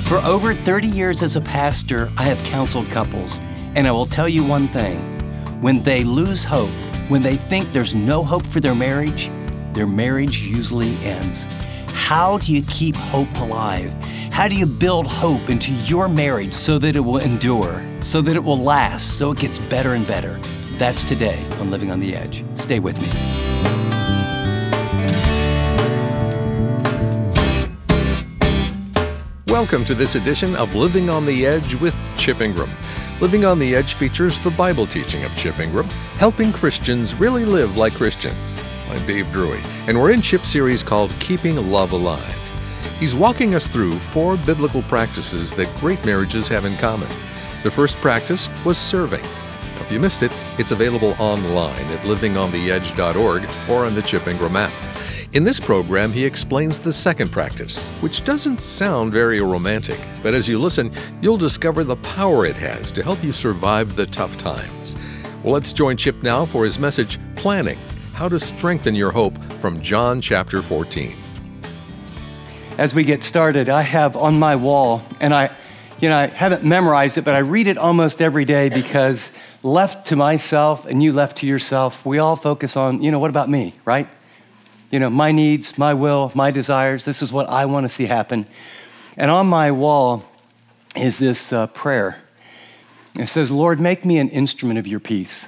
For over 30 years as a pastor, I have counseled couples, and I will tell you one thing. When they lose hope, when they think there's no hope for their marriage usually ends. How do you keep hope alive? How do you build hope into your marriage so that it will endure, so that it will last, so it gets better and better? That's today on Living on the Edge. Stay with me. Welcome to this edition of Living on the Edge with Chip Ingram. Living on the Edge features the Bible teaching of Chip Ingram, helping Christians really live like Christians. I'm Dave Drury, and we're in Chip's series called Keeping Love Alive. He's walking us through 4 biblical practices that great marriages have in common. The first practice was serving. If you missed it, it's available online at livingontheedge.org or on the Chip Ingram app. In this program, he explains the second practice, which doesn't sound very romantic, but as you listen, you'll discover the power it has to help you survive the tough times. Well, let's join Chip now for his message, Planning, How to Strengthen Your Hope, from John chapter 14. As we get started, I have on my wall, and I haven't memorized it, but I read it almost every day because left to myself and you left to yourself, we all focus on, what about me, right? My needs, my will, my desires. This is what I want to see happen. And on my wall is this prayer. It says, Lord, make me an instrument of your peace.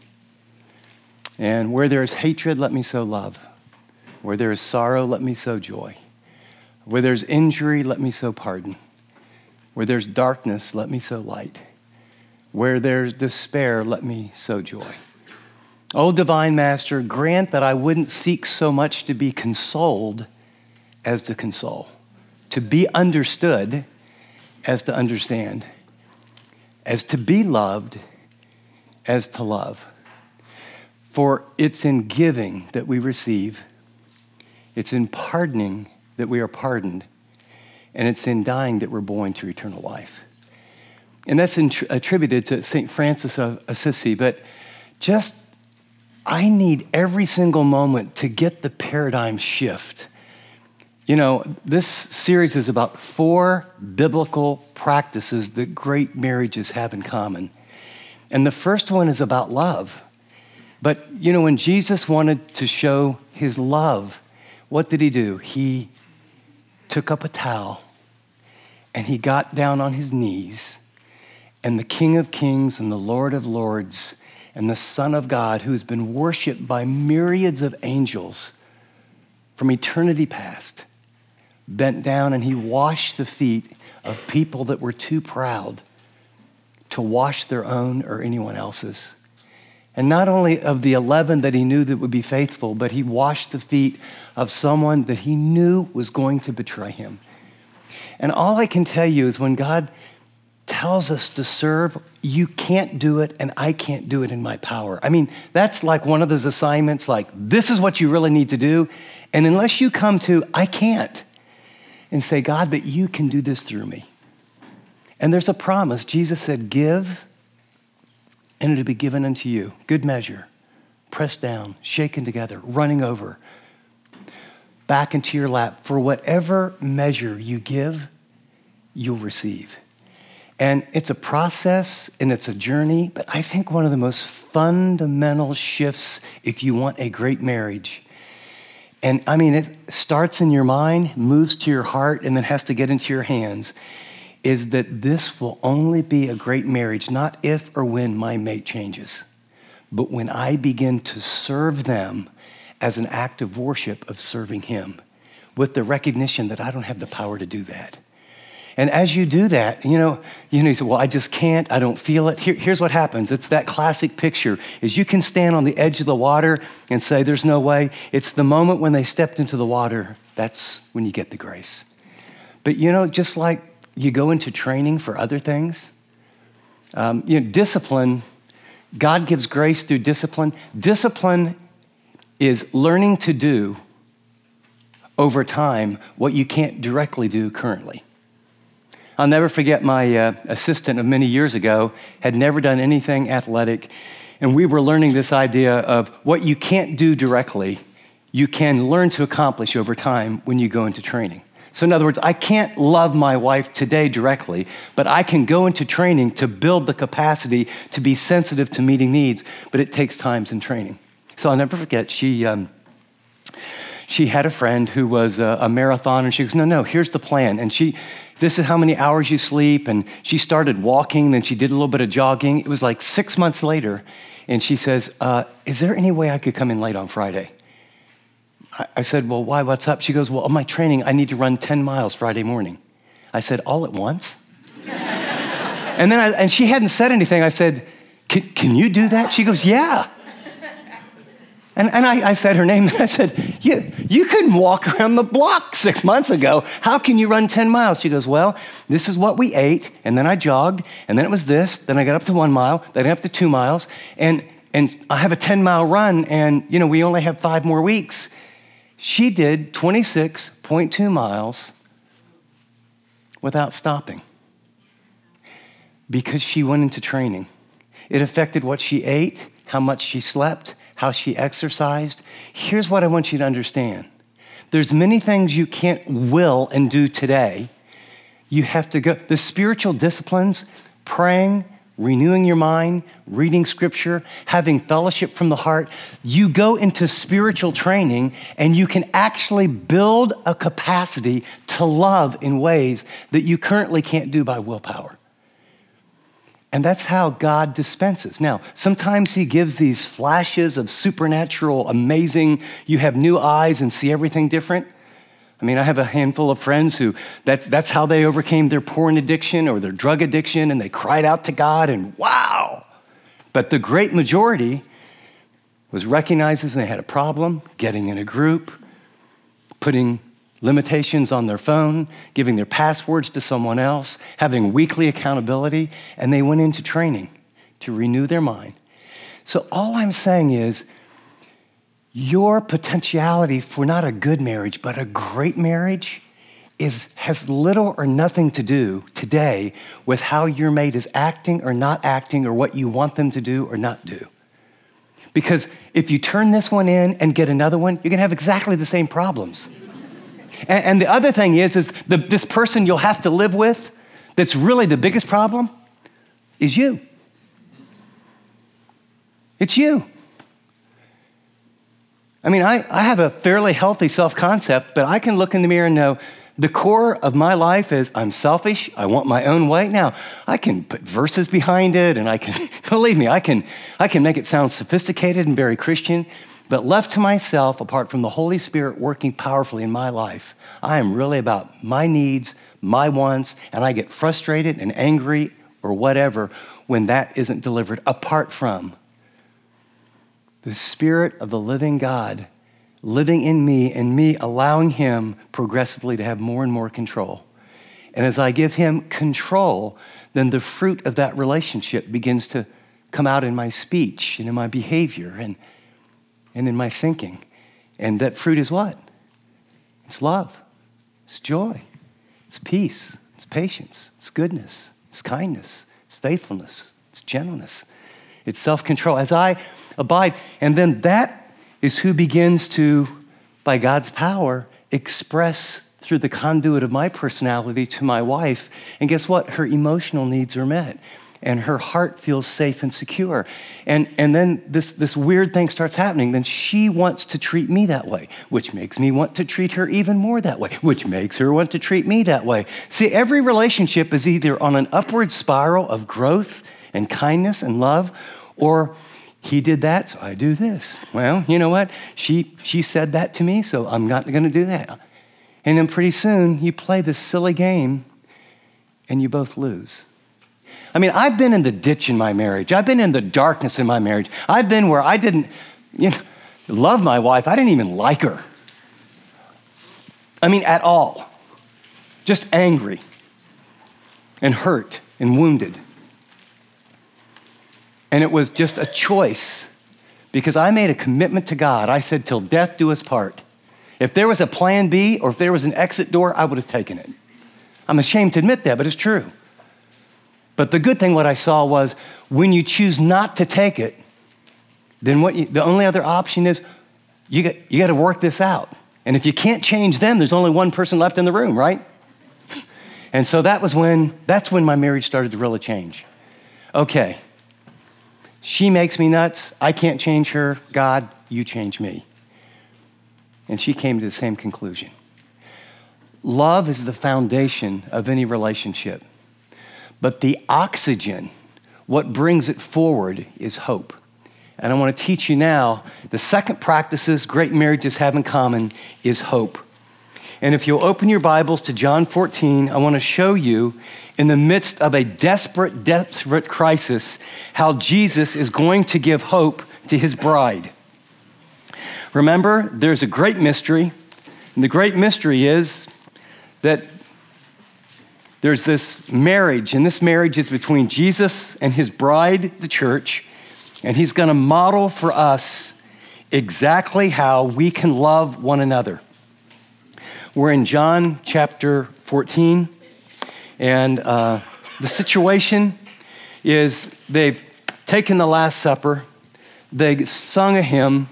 And where there is hatred, let me sow love. Where there is sorrow, let me sow joy. Where there's injury, let me sow pardon. Where there's darkness, let me sow light. Where there's despair, let me sow joy. O divine Master, grant that I wouldn't seek so much to be consoled as to console, to be understood as to understand, as to be loved as to love. For it's in giving that we receive, it's in pardoning that we are pardoned, and it's in dying that we're born to eternal life. And that's attributed to St. Francis of Assisi, but I need every single moment to get the paradigm shift. This series is about 4 biblical practices that great marriages have in common. And the first one is about love. But, when Jesus wanted to show his love, what did he do? He took up a towel and he got down on his knees, and the King of Kings and the Lord of Lords and the Son of God, who's been worshiped by myriads of angels from eternity past, bent down and he washed the feet of people that were too proud to wash their own or anyone else's. And not only of the 11 that he knew that would be faithful, but he washed the feet of someone that he knew was going to betray him. And all I can tell you is when God tells us to serve, you can't do it and I can't do it in my power. That's like one of those assignments, like this is what you really need to do. And unless you come to, I can't, and say, God, but you can do this through me. And there's a promise. Jesus said, give and it'll be given unto you. Good measure, pressed down, shaken together, running over, back into your lap. For whatever measure you give, you'll receive. And it's a process and it's a journey, but I think one of the most fundamental shifts if you want a great marriage, and it starts in your mind, moves to your heart, and then has to get into your hands, is that this will only be a great marriage, not if or when my mate changes, but when I begin to serve them as an act of worship of serving him, with the recognition that I don't have the power to do that. And as you do that, you say, well, I just can't, I don't feel it. Here's what happens. It's that classic picture, is you can stand on the edge of the water and say, there's no way. It's the moment when they stepped into the water, that's when you get the grace. But just like you go into training for other things, discipline, God gives grace through discipline. Discipline is learning to do over time what you can't directly do currently. I'll never forget my assistant of many years ago had never done anything athletic, and we were learning this idea of what you can't do directly, you can learn to accomplish over time when you go into training. So in other words, I can't love my wife today directly, but I can go into training to build the capacity to be sensitive to meeting needs, but it takes time and training. So I'll never forget, she had a friend who was a marathoner, and she goes, no, here's the plan. And this is how many hours you sleep, and she started walking, then she did a little bit of jogging. It was like 6 months later, and she says, is there any way I could come in late on Friday? I said, well, why, what's up? She goes, well, on my training, I need to run 10 miles Friday morning. I said, all at once? and she hadn't said anything. I said, can you do that? She goes, yeah. And I said her name, and I said, you couldn't walk around the block 6 months ago. How can you run 10 miles? She goes, well, this is what we ate, and then I jogged, and then it was this, then I got up to 1 mile, then I got up to 2 miles, and I have a 10-mile run, and, we only have 5 more weeks. She did 26.2 miles without stopping because she went into training. It affected what she ate, how much she slept, how she exercised. Here's what I want you to understand. There's many things you can't will and do today. You have to go. The spiritual disciplines, praying, renewing your mind, reading scripture, having fellowship from the heart, you go into spiritual training and you can actually build a capacity to love in ways that you currently can't do by willpower. And that's how God dispenses. Now, sometimes he gives these flashes of supernatural, amazing, you have new eyes and see everything different. I have a handful of friends who, that's how they overcame their porn addiction or their drug addiction, and they cried out to God, and wow. But the great majority was recognizes they had a problem, getting in a group, putting limitations on their phone, giving their passwords to someone else, having weekly accountability, and they went into training to renew their mind. So all I'm saying is, your potentiality for not a good marriage, but a great marriage has little or nothing to do today with how your mate is acting or not acting or what you want them to do or not do. Because if you turn this one in and get another one, you're gonna have exactly the same problems. And the other thing is this person you'll have to live with that's really the biggest problem is you. It's you. I have a fairly healthy self-concept, but I can look in the mirror and know the core of my life is I'm selfish, I want my own way. Now, I can put verses behind it, and I can, believe me, I can make it sound sophisticated and very Christian, but left to myself, apart from the Holy Spirit working powerfully in my life, I am really about my needs, my wants, and I get frustrated and angry or whatever when that isn't delivered, apart from the Spirit of the living God living in me and me allowing him progressively to have more and more control. And as I give him control, then the fruit of that relationship begins to come out in my speech and in my behavior and in my thinking. And that fruit is what? It's love, it's joy, it's peace, it's patience, it's goodness, it's kindness, it's faithfulness, it's gentleness, it's self-control. As I abide, and then that is who begins to, by God's power, express through the conduit of my personality to my wife. And guess what? Her emotional needs are met, and her heart feels safe and secure. And then this weird thing starts happening. Then she wants to treat me that way, which makes me want to treat her even more that way, which makes her want to treat me that way. See, every relationship is either on an upward spiral of growth and kindness and love, or he did that, so I do this. Well, you know what? She said that to me, so I'm not going to do that. And then pretty soon, you play this silly game, and you both lose. I've been in the ditch in my marriage. I've been in the darkness in my marriage. I've been where I didn't, love my wife. I didn't even like her. At all. Just angry and hurt and wounded. And it was just a choice because I made a commitment to God. I said, till death do us part. If there was a plan B or if there was an exit door, I would have taken it. I'm ashamed to admit that, but it's true. But the good thing, what I saw was when you choose not to take it, then the only other option is you got to work this out. And if you can't change them, there's only one person left in the room, right? And so that's when my marriage started to really change. Okay, she makes me nuts. I can't change her. God, you change me. And she came to the same conclusion. Love is the foundation of any relationship. But the oxygen, what brings it forward, is hope. And I want to teach you now, the second practices great marriages have in common is hope. And if you'll open your Bibles to John 14, I want to show you, in the midst of a desperate crisis, how Jesus is going to give hope to his bride. Remember, there's a great mystery, and the great mystery is that there's this marriage, and this marriage is between Jesus and his bride, the church, and he's going to model for us exactly how we can love one another. We're in John chapter 14, and the situation is they've taken the Last Supper, they sung a hymn,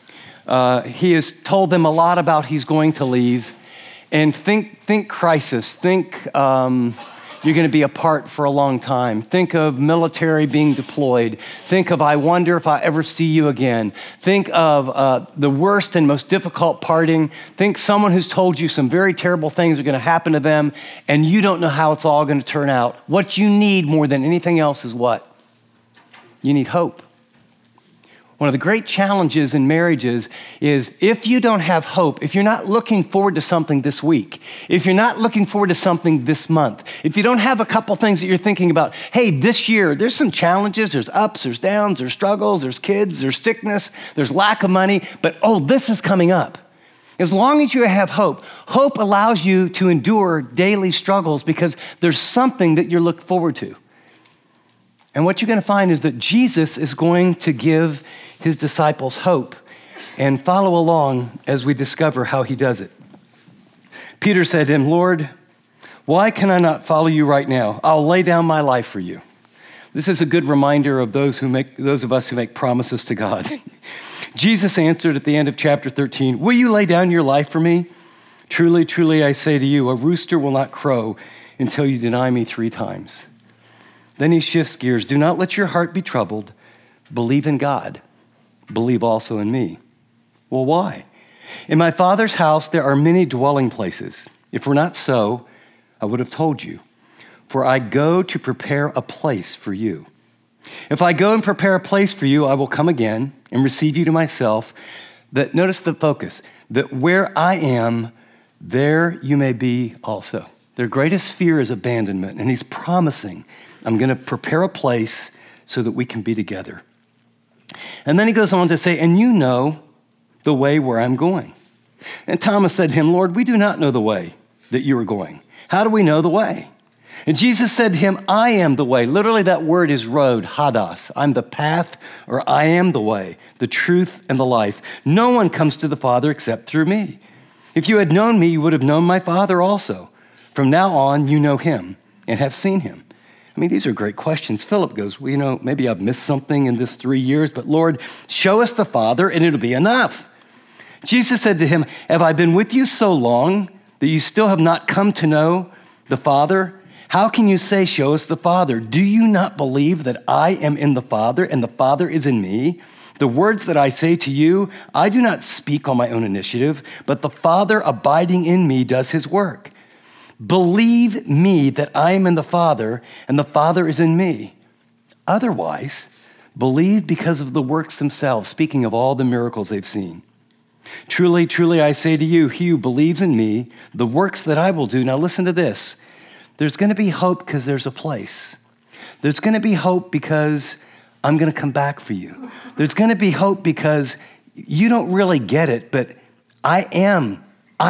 he has told them a lot about he's going to leave, and think crisis, think you're going to be apart for a long time. Think of military being deployed. Think of, I wonder if I ever see you again. Think of the worst and most difficult parting. Think someone who's told you some very terrible things are going to happen to them, and you don't know how it's all going to turn out. What you need more than anything else is what? You need hope. One of the great challenges in marriages is if you don't have hope, if you're not looking forward to something this week, if you're not looking forward to something this month, if you don't have a couple things that you're thinking about, hey, this year, there's some challenges, there's ups, there's downs, there's struggles, there's kids, there's sickness, there's lack of money, but this is coming up. As long as you have hope, hope allows you to endure daily struggles because there's something that you're looking forward to. And what you're going to find is that Jesus is going to give his disciples hope, and follow along as we discover how he does it. Peter said to him, Lord, why can I not follow you right now? I'll lay down my life for you. This is a good reminder of those of us who make promises to God. Jesus answered at the end of chapter 13, will you lay down your life for me? Truly, truly, I say to you, a rooster will not crow until you deny me 3 times. Then he shifts gears. Do not let your heart be troubled. Believe in God. Believe also in me. Well, why? In my Father's house, there are many dwelling places. If it were not so, I would have told you. For I go to prepare a place for you. If I go and prepare a place for you, I will come again and receive you to myself. That, notice the focus, that where I am, there you may be also. Their greatest fear is abandonment, and he's promising, I'm going to prepare a place so that we can be together. And then he goes on to say, and you know the way where I'm going. And Thomas said to him, Lord, we do not know the way that you are going. How do we know the way? And Jesus said to him, I am the way. Literally that word is road, hadas. I'm the path, or I am the way, the truth, and the life. No one comes to the Father except through me. If you had known me, you would have known my Father also. From now on, you know him and have seen him. I mean, these are great questions. Philip goes, well, maybe I've missed something in this 3 years, but Lord, show us the Father and it'll be enough. Jesus said to him, have I been with you so long that you still have not come to know the Father? How can you say, show us the Father? Do you not believe that I am in the Father and the Father is in me? The words that I say to you, I do not speak on my own initiative, but the Father abiding in me does his work. Believe me that I am in the Father and the Father is in me. Otherwise, believe because of the works themselves, speaking of all the miracles they've seen. Truly, truly, I say to you, he who believes in me, the works that I will do. Now listen to this. There's going to be hope because there's a place. There's going to be hope because I'm going to come back for you. There's going to be hope because you don't really get it, but I am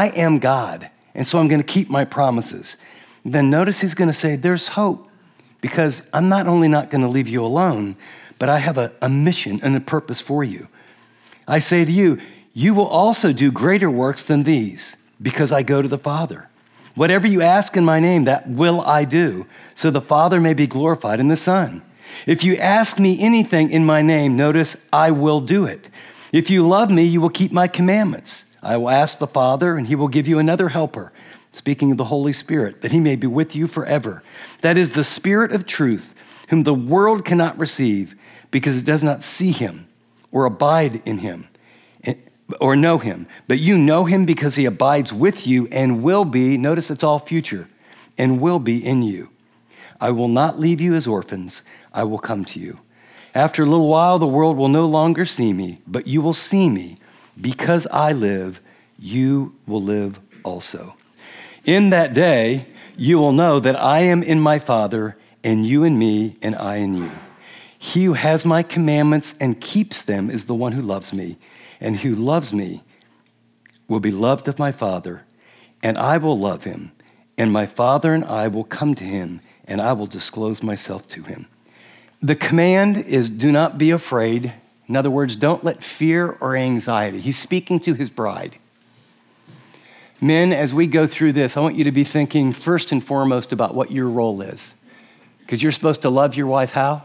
God. And so I'm going to keep my promises. Then notice he's going to say, there's hope because I'm not only not going to leave you alone, but I have a mission and a purpose for you. I say to you, you will also do greater works than these because I go to the Father. Whatever you ask in my name, that will I do, so the Father may be glorified in the Son. If you ask me anything in my name, notice I will do it. If you love me, you will keep my commandments. I will ask the Father, and he will give you another helper, speaking of the Holy Spirit, that he may be with you forever. That is the Spirit of truth, whom the world cannot receive because it does not see him or abide in him or know him. But you know him because he abides with you and will be, notice it's all future, and will be in you. I will not leave you as orphans. I will come to you. After a little while, the world will no longer see me, but you will see me. Because I live, you will live also. In that day, you will know that I am in my Father, and you in me, and I in you. He who has my commandments and keeps them is the one who loves me, and who loves me will be loved of my Father, and I will love him, and my Father and I will come to him, and I will disclose myself to him. The command is do not be afraid. In other words, don't let fear or anxiety. He's speaking to his bride. Men, as we go through this, I want you to be thinking first and foremost about what your role is. Because you're supposed to love your wife how?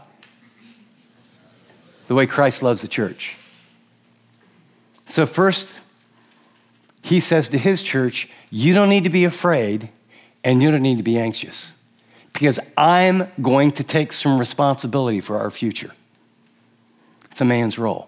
The way Christ loves the church. So first, he says to his church, you don't need to be afraid and you don't need to be anxious. Because I'm going to take some responsibility for our future. It's a man's role.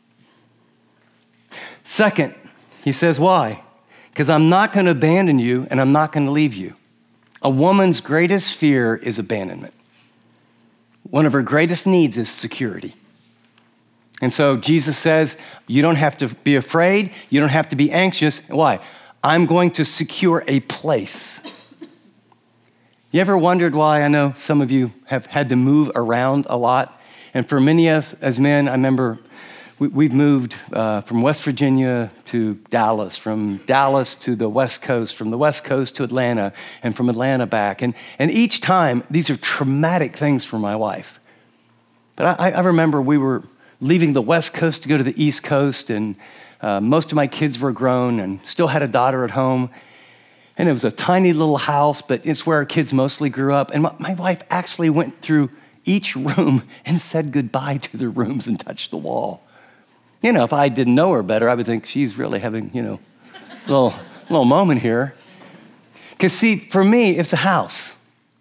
Second, he says, why? Because I'm not going to abandon you and I'm not going to leave you. A woman's greatest fear is abandonment. One of her greatest needs is security. And so Jesus says, you don't have to be afraid. You don't have to be anxious. Why? I'm going to secure a place. You ever wondered why? I know some of you have had to move around a lot. And for many of us as men, I remember we've moved from West Virginia to Dallas, from Dallas to the West Coast, from the West Coast to Atlanta, and from Atlanta back. And each time, these are traumatic things for my wife. But I remember we were leaving the West Coast to go to the East Coast, and most of my kids were grown and still had a daughter at home. And it was a tiny little house, but it's where our kids mostly grew up. And my wife actually went through each room and said goodbye to the rooms and touched the wall. You know, if I didn't know her better, I would think she's really having, a little moment here. Because see, for me, it's a house.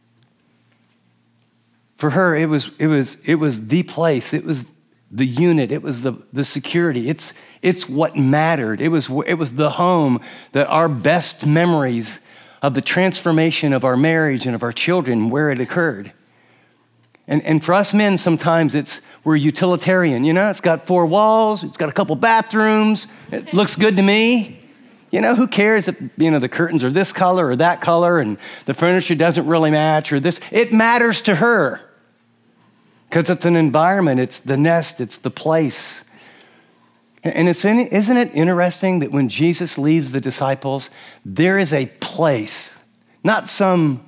For her, it was the place. It was the unit. It was the security. It's what mattered. It was the home that our best memories of the transformation of our marriage and of our children, where it occurred. And for us men, sometimes we're utilitarian. It's got 4 walls. It's got a couple bathrooms. It looks good to me. Who cares if, the curtains are this color or that color and the furniture doesn't really match or this. It matters to her because it's an environment. It's the nest. It's the place. And isn't it interesting that when Jesus leaves the disciples, there is a place, not some,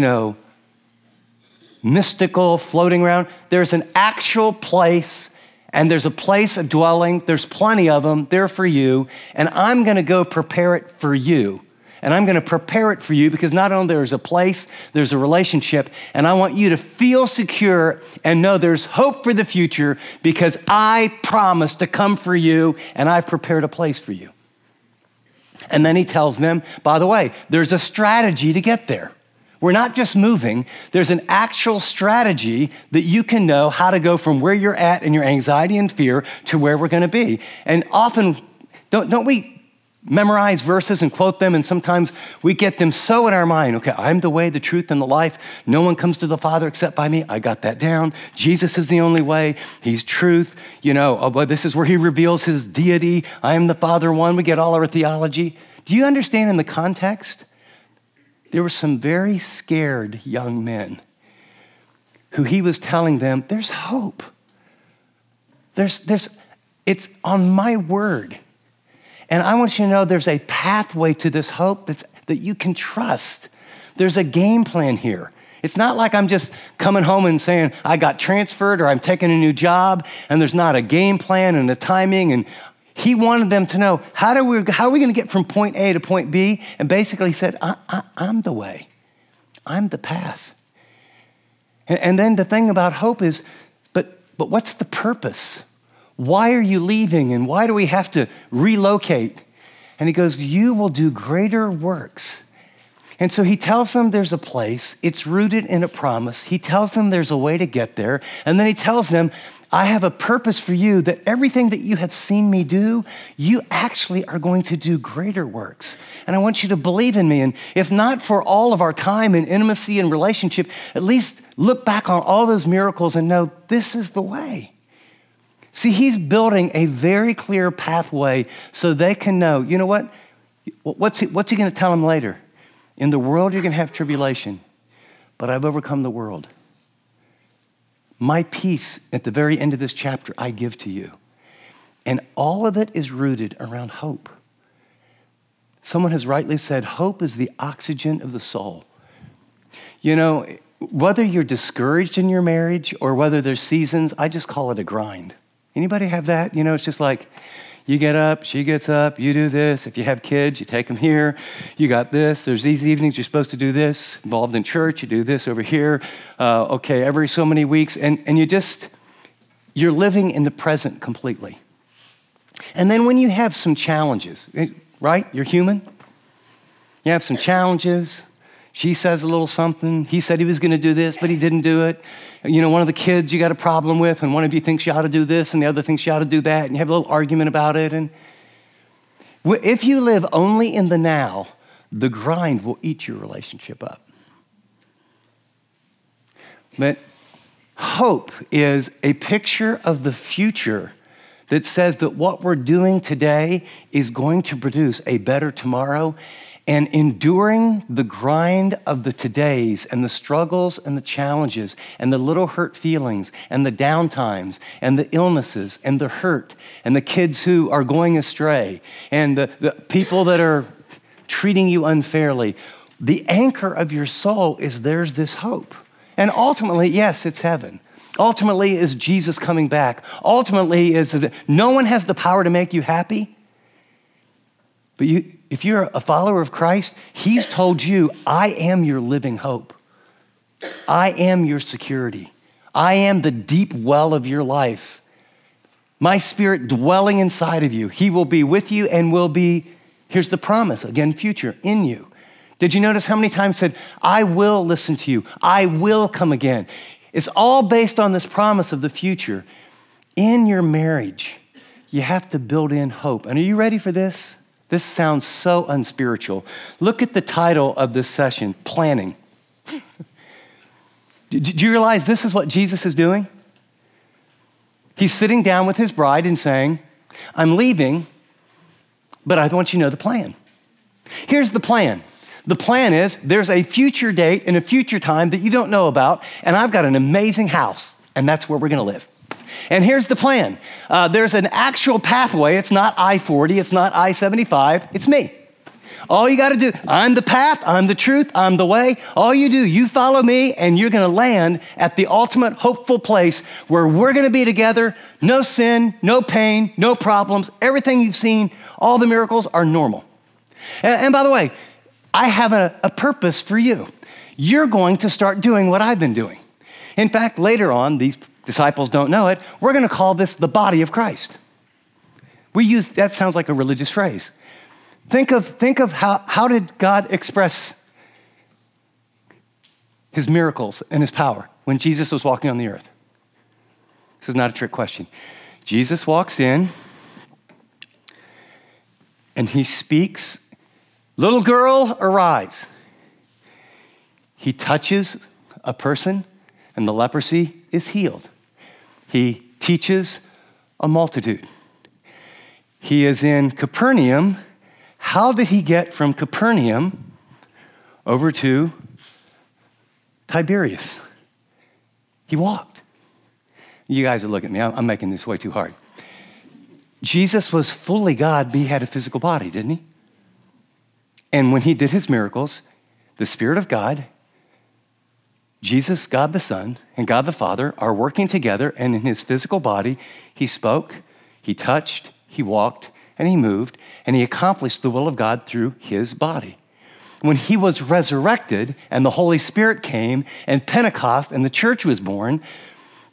mystical floating around. There's an actual place, and there's a place of dwelling. There's plenty of them there for you, and I'm going to go prepare it for you. And I'm going to prepare it for you because not only there's a place, there's a relationship, and I want you to feel secure and know there's hope for the future because I promised to come for you, and I've prepared a place for you. And then he tells them, by the way, there's a strategy to get there. We're not just moving. There's an actual strategy that you can know how to go from where you're at in your anxiety and fear to where we're going to be. And often, don't we memorize verses and quote them, and sometimes we get them so in our mind. Okay, I'm the way, the truth, and the life. No one comes to the Father except by me. I got that down. Jesus is the only way. He's truth. But this is where he reveals his deity. I am the Father one. We get all our theology. Do you understand in the context? There were some very scared young men who he was telling them, there's hope. It's on my word. And I want you to know there's a pathway to this hope that you can trust. There's a game plan here. It's not like I'm just coming home and saying, I got transferred or I'm taking a new job, and there's not a game plan and a timing. And he wanted them to know, how are we going to get from point A to point B? And basically he said, I'm the way. I'm the path. And then the thing about hope is, but what's the purpose? Why are you leaving? And why do we have to relocate? And he goes, you will do greater works. And so he tells them there's a place, it's rooted in a promise. He tells them there's a way to get there. And then he tells them, I have a purpose for you, that everything that you have seen me do, you actually are going to do greater works. And I want you to believe in me. And if not for all of our time and intimacy and relationship, at least look back on all those miracles and know this is the way. See, he's building a very clear pathway so they can know, you know what? What's he going to tell them later? In the world, you're going to have tribulation, but I've overcome the world. My peace at the very end of this chapter, I give to you. And all of it is rooted around hope. Someone has rightly said, hope is the oxygen of the soul. You know, whether you're discouraged in your marriage or whether there's seasons, I just call it a grind. Anybody have that? You know, it's just like, you get up, she gets up, you do this. If you have kids, you take them here. You got this. There's these evenings you're supposed to do this. Involved in church, you do this over here. Okay, every so many weeks. And you're living in the present completely. And then when you have some challenges, right? You're human. You have some challenges. She says a little something. He said he was going to do this, but he didn't do it. You know, one of the kids you got a problem with, and one of you thinks you ought to do this, and the other thinks you ought to do that, and you have a little argument about it. And if you live only in the now, the grind will eat your relationship up. But hope is a picture of the future that says that what we're doing today is going to produce a better tomorrow. And enduring the grind of the todays and the struggles and the challenges and the little hurt feelings and the downtimes and the illnesses and the hurt and the kids who are going astray and the people that are treating you unfairly, the anchor of your soul is there's this hope. And ultimately, yes, it's heaven. Ultimately is Jesus coming back. Ultimately is that no one has the power to make you happy. But if you're a follower of Christ, he's told you, I am your living hope. I am your security. I am the deep well of your life. My spirit dwelling inside of you. He will be with you and will be, here's the promise, again, future, in you. Did you notice how many times it said, I will listen to you. I will come again. It's all based on this promise of the future. In your marriage, you have to build in hope. And are you ready for this? This sounds so unspiritual. Look at the title of this session, Planning. Do you realize this is what Jesus is doing? He's sitting down with his bride and saying, I'm leaving, but I want you to know the plan. Here's the plan. The plan is there's a future date and a future time that you don't know about, and I've got an amazing house, and that's where we're going to live. And here's the plan. There's an actual pathway. It's not I-40. It's not I-75. It's me. All you got to do, I'm the path. I'm the truth. I'm the way. All you do, you follow me, and you're going to land at the ultimate hopeful place where we're going to be together. No sin, no pain, no problems. Everything you've seen, all the miracles are normal. And by the way, I have a purpose for you. You're going to start doing what I've been doing. In fact, later on, these disciples don't know it, we're going to call this the body of Christ. That sounds like a religious phrase. Think of how did God express his miracles and his power when Jesus was walking on the earth? This is not a trick question. Jesus walks in and he speaks, little girl, arise. He touches a person and the leprosy is healed. He teaches a multitude. He is in Capernaum. How did he get from Capernaum over to Tiberias? He walked. You guys are looking at me. I'm making this way too hard. Jesus was fully God, but he had a physical body, didn't he? And when he did his miracles, the Spirit of God, Jesus, God the Son, and God the Father are working together, and in his physical body, he spoke, he touched, he walked, and he moved, and he accomplished the will of God through his body. When he was resurrected and the Holy Spirit came and Pentecost and the church was born,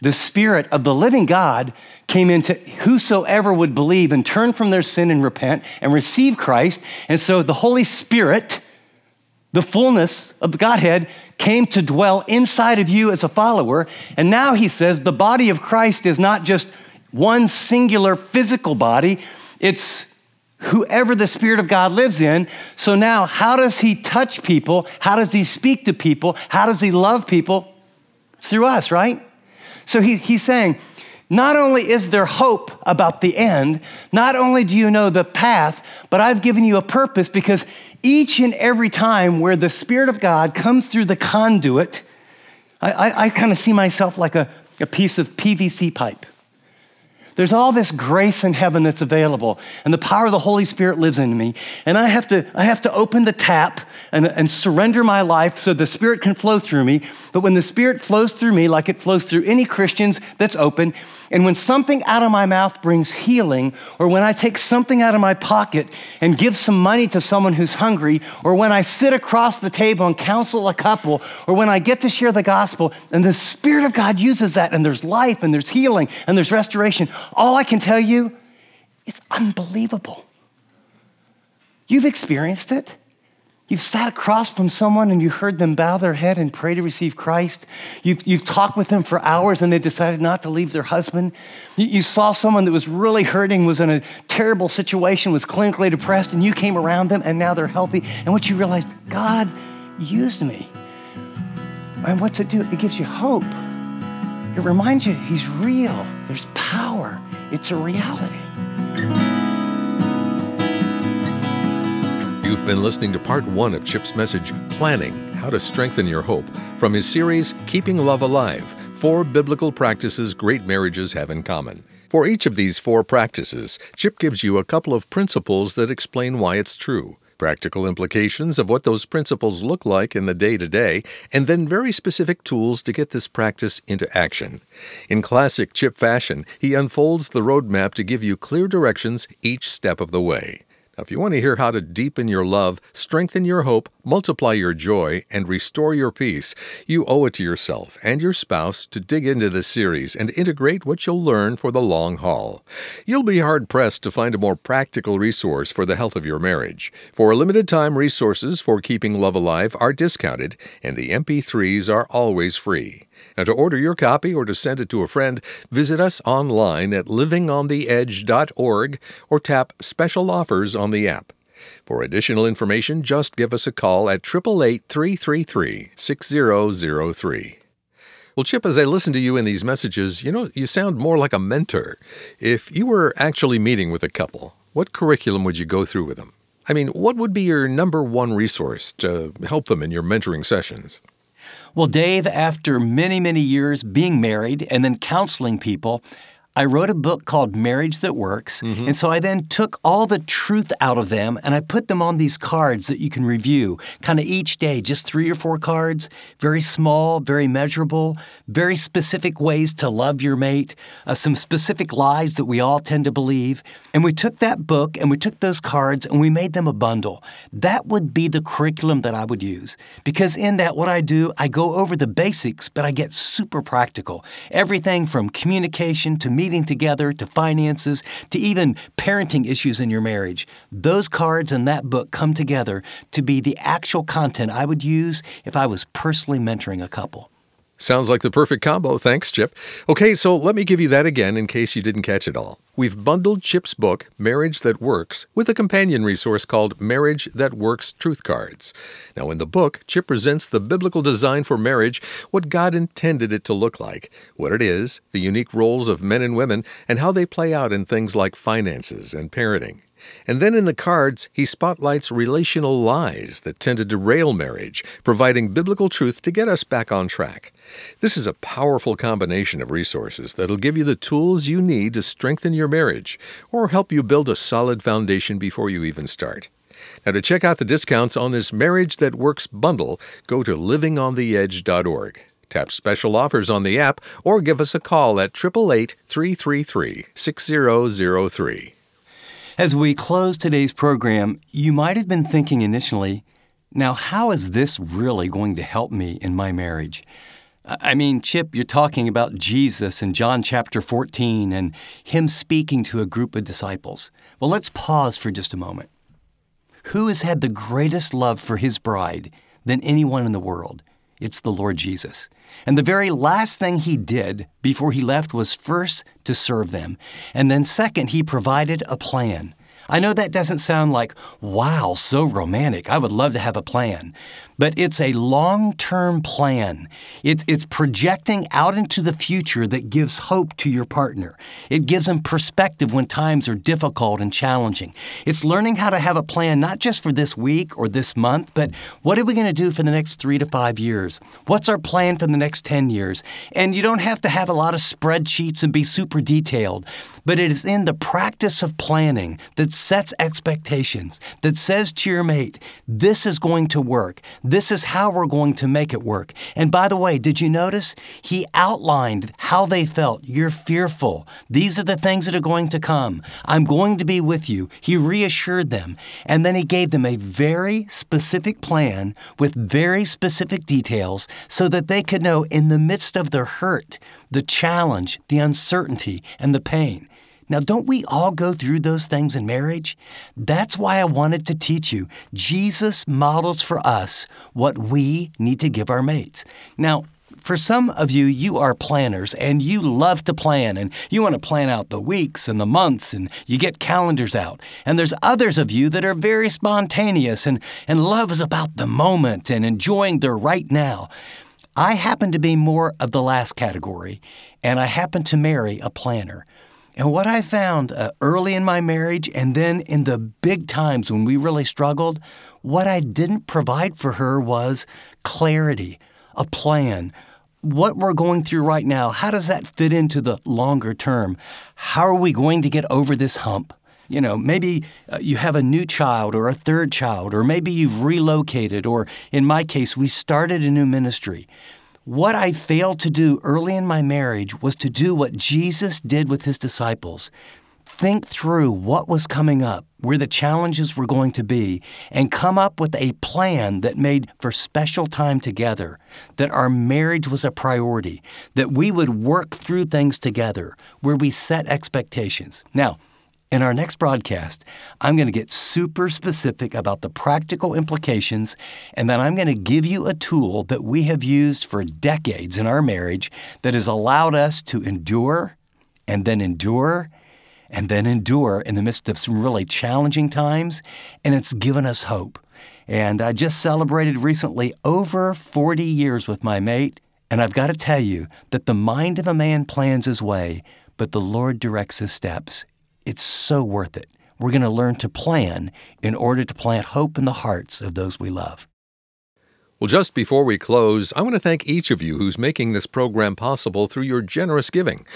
the Spirit of the living God came into whosoever would believe and turn from their sin and repent and receive Christ. And so the Holy Spirit, the fullness of the Godhead, came to dwell inside of you as a follower. And now he says the body of Christ is not just one singular physical body. It's whoever the Spirit of God lives in. So now how does he touch people? How does he speak to people? How does he love people? It's through us, right? So he's saying, not only is there hope about the end, not only do you know the path, but I've given you a purpose, because each and every time where the Spirit of God comes through the conduit, I kind of see myself like a piece of PVC pipe. There's all this grace in heaven that's available, and the power of the Holy Spirit lives in me. And I have to open the tap and surrender my life so the Spirit can flow through me. But when the Spirit flows through me, like it flows through any Christians that's open, and when something out of my mouth brings healing, or when I take something out of my pocket and give some money to someone who's hungry, or when I sit across the table and counsel a couple, or when I get to share the gospel, and the Spirit of God uses that, and there's life, and there's healing, and there's restoration, all I can tell you, it's unbelievable. You've experienced it. You've sat across from someone and you heard them bow their head and pray to receive Christ. You've talked with them for hours and they decided not to leave their husband. You saw someone that was really hurting, was in a terrible situation, was clinically depressed, and you came around them and now they're healthy. And what you realized, God used me. And what's it do? It gives you hope. It reminds you he's real. There's power. It's a reality. You've been listening to part 1 of Chip's message, Planning, How to Strengthen Your Hope, from his series, Keeping Love Alive, 4 Biblical Practices Great Marriages Have in Common. For each of these 4 practices, Chip gives you a couple of principles that explain why it's true, practical implications of what those principles look like in the day-to-day, and then very specific tools to get this practice into action. In classic Chip fashion, he unfolds the roadmap to give you clear directions each step of the way. Now, if you want to hear how to deepen your love, strengthen your hope, multiply your joy, and restore your peace, you owe it to yourself and your spouse to dig into this series and integrate what you'll learn for the long haul. You'll be hard-pressed to find a more practical resource for the health of your marriage. For a limited time, resources for Keeping Love Alive are discounted, and the MP3s are always free. Now, to order your copy or to send it to a friend, visit us online at livingontheedge.org or tap Special Offers on the app. For additional information, just give us a call at 888-333-6003. Well, Chip, as I listen to you in these messages, you sound more like a mentor. If you were actually meeting with a couple, what curriculum would you go through with them? I mean, what would be your number one resource to help them in your mentoring sessions? Well, Dave, after many, many years being married and then counseling people, I wrote a book called Marriage That Works. And so I then took all the truth out of them and I put them on these cards that you can review kind of each day, just 3 or 4 cards, very small, very measurable, very specific ways to love your mate, some specific lies that we all tend to believe. And we took that book and we took those cards and we made them a bundle. That would be the curriculum that I would use. Because in that, what I do, I go over the basics, but I get super practical. Everything from communication to meeting together to finances to even parenting issues in your marriage. Those cards and that book come together to be the actual content I would use if I was personally mentoring a couple. Sounds like the perfect combo. Thanks, Chip. Okay, so let me give you that again in case you didn't catch it all. We've bundled Chip's book, Marriage That Works, with a companion resource called Marriage That Works Truth Cards. Now, in the book, Chip presents the biblical design for marriage, what God intended it to look like, what it is, the unique roles of men and women, and how they play out in things like finances and parenting. And then in the cards, he spotlights relational lies that tend to derail marriage, providing biblical truth to get us back on track. This is a powerful combination of resources that'll give you the tools you need to strengthen your marriage or help you build a solid foundation before you even start. Now, to check out the discounts on this Marriage That Works bundle, go to livingontheedge.org. Tap Special Offers on the app or give us a call at 888-333-6003. As we close today's program, you might have been thinking initially, now how is this really going to help me in my marriage? I mean, Chip, you're talking about Jesus in John chapter 14 and him speaking to a group of disciples. Well, let's pause for just a moment. Who has had the greatest love for his bride than anyone in the world? It's the Lord Jesus. And the very last thing he did before he left was first to serve them. And then second, he provided a plan. I know that doesn't sound like, wow, so romantic. I would love to have a plan. But it's a long-term plan. It's projecting out into the future that gives hope to your partner. It gives them perspective when times are difficult and challenging. It's learning how to have a plan not just for this week or this month, but what are we going to do for the next 3 to 5 years? What's our plan for the next 10 years? And you don't have to have a lot of spreadsheets and be super detailed, but it is in the practice of planning that sets expectations, that says to your mate, this is going to work. This is how we're going to make it work. And by the way, did you notice? He outlined how they felt. You're fearful. These are the things that are going to come. I'm going to be with you. He reassured them. And then he gave them a very specific plan with very specific details so that they could know in the midst of the hurt, the challenge, the uncertainty, and the pain. Now, don't we all go through those things in marriage? That's why I wanted to teach you. Jesus models for us what we need to give our mates. Now, for some of you, you are planners and you love to plan and you want to plan out the weeks and the months and you get calendars out. And there's others of you that are very spontaneous and love is about the moment and enjoying their right now. I happen to be more of the last category and I happen to marry a planner. And what I found early in my marriage and then in the big times when we really struggled, what I didn't provide for her was clarity, a plan. What we're going through right now, how does that fit into the longer term? How are we going to get over this hump? You know, maybe you have a new child or a third child, or maybe you've relocated, or in my case, we started a new ministry. What I failed to do early in my marriage was to do what Jesus did with his disciples. Think through what was coming up, where the challenges were going to be, and come up with a plan that made for special time together, that our marriage was a priority, that we would work through things together, where we set expectations. Now, in our next broadcast, I'm going to get super specific about the practical implications, and then I'm going to give you a tool that we have used for decades in our marriage that has allowed us to endure and then endure and then endure in the midst of some really challenging times, and it's given us hope. And I just celebrated recently over 40 years with my mate, and I've got to tell you that the mind of a man plans his way, but the Lord directs his steps. It's so worth it. We're going to learn to plan in order to plant hope in the hearts of those we love. Well, just before we close, I want to thank each of you who's making this program possible through your generous giving.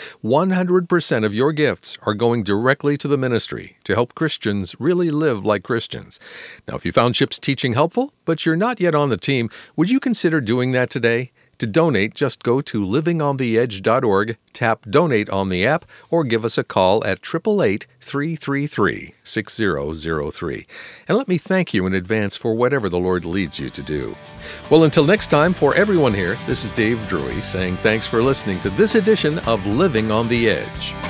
100% of your gifts are going directly to the ministry to help Christians really live like Christians. Now, if you found Chip's teaching helpful, but you're not yet on the team, would you consider doing that today? To donate, just go to livingontheedge.org, tap Donate on the app, or give us a call at 888-333-6003. And let me thank you in advance for whatever the Lord leads you to do. Well, until next time, for everyone here, this is Dave Drury saying thanks for listening to this edition of Living on the Edge.